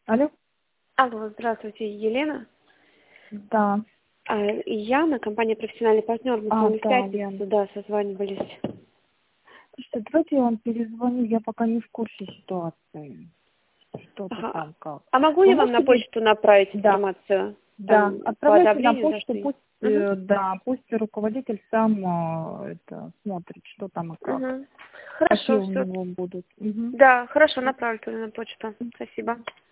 Алло? Алло, здравствуйте, Елена. Да. И Яна, компания «Профессиональный партнер». Мы с вами в Да, пятницу, Лен. да, созванивались. Слушайте, давайте я вам перезвоню, я пока не в курсе ситуации. Что-то Ага. там как. А могу Вы я вам на можете мне... почту направить Да. информацию? Да, Там, по отправляйте на одобрению, за почту, что? пусть, Угу. пусть руководитель сам это смотрит, что там и как. Угу. Какие Хорошо, у все. него будут. Мгм. Да, хорошо, направлю туда на почту. Спасибо.